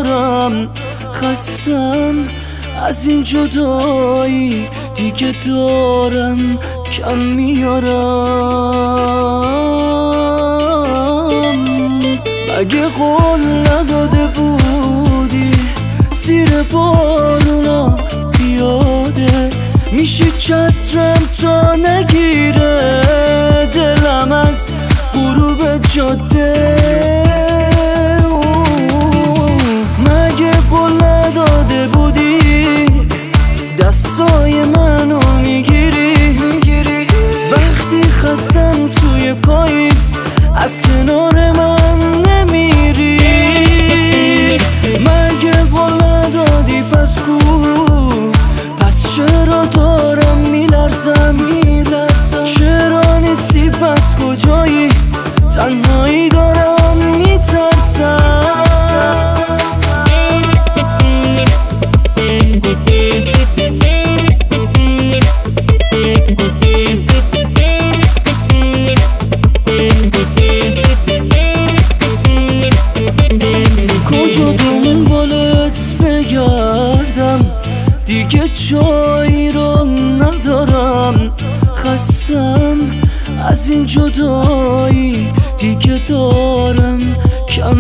ندارم، خستم از این جدایی، دیگه دارم کم میارم. مگه قول نداده بودی زیر بارونا پیاده میشی چترم تا نگیره دلم از غروب جاده؟ مگه قول نداده بودی دستای منو میگیری وقتی خستم توی پاییز از کنار من نمیری؟ مگه قول ندادی پس کو؟ پس چرا دارم میلرزم؟ چرا نیستی پس کجایی؟ تنهایی دارم میترسم. کجا دنبالت بگردم؟ دیگه جایی رو ندارم، خستم از این جدایی، دیگه دارم کم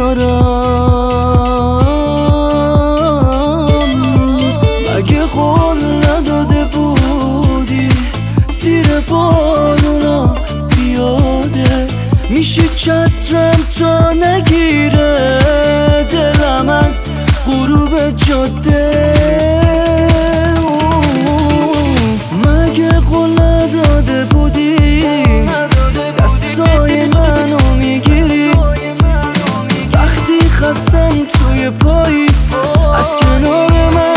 میارم. مگه قول نداده بودی زیر بارونا پیاده میشی چترم تا نگیره دلم از غروب جاده؟ مگه قول نداده بودی دستای منو میگیری وقتی خستم توی پاییز از کنار من